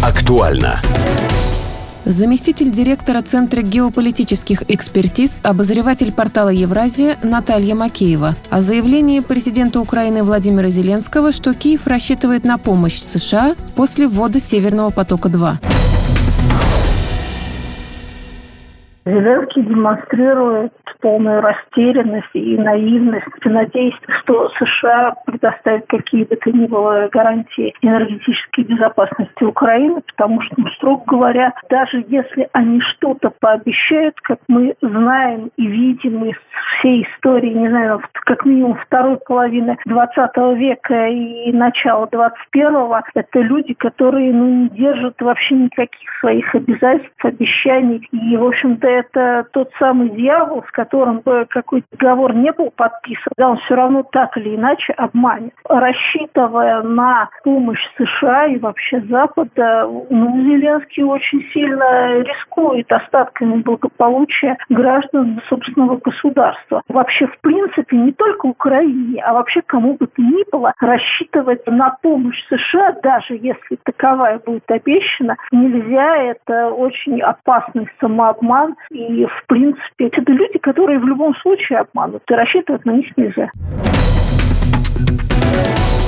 Актуально. Заместитель директора Центра геополитических экспертиз, обозреватель портала «Евразия» Наталья Макеева о заявлении президента Украины Владимира Зеленского, что Киев рассчитывает на помощь США после ввода «Северного потока-2». Зеленский демонстрирует полную растерянность и наивность, надеясь, что США предоставят какие бы то ни было гарантии энергетической безопасности Украины, потому что, строго говоря, даже если они что-то пообещают, как мы знаем и видим из всей истории, не знаю, как минимум второй половины 20 века и начала 21-го, это люди, которые не держат вообще никаких своих обязательств, обещаний. И, в общем-то, это тот самый дьявол, с которым бы какой договор не был подписан, да, он все равно так или иначе обманет. Рассчитывая на помощь США и вообще Запада, Зеленский очень сильно рискует остатками благополучия граждан собственного государства. Вообще, в принципе, не только Украине, а вообще кому бы то ни было, рассчитывать на помощь США, даже если таковая будет обещана, нельзя. Это очень опасный самообман. И, в принципе, это люди, которые в любом случае обманут, и рассчитывать на них нельзя.